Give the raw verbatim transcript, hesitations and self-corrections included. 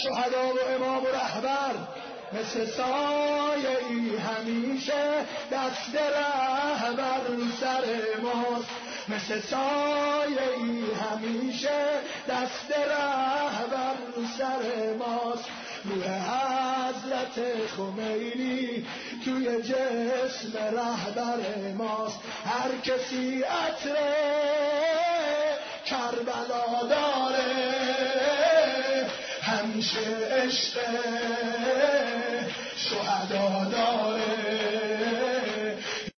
شهدا و امام و رهبر مثل سایه ای همیشه دست رهبر رو سر ماست، مثل سایه ای همیشه دست رهبر رو سر ماست. روح حضرت خمینی توی جسم رهبر ماست. هر کسی عطر کربلا داره همیشه عشق شهدا داره.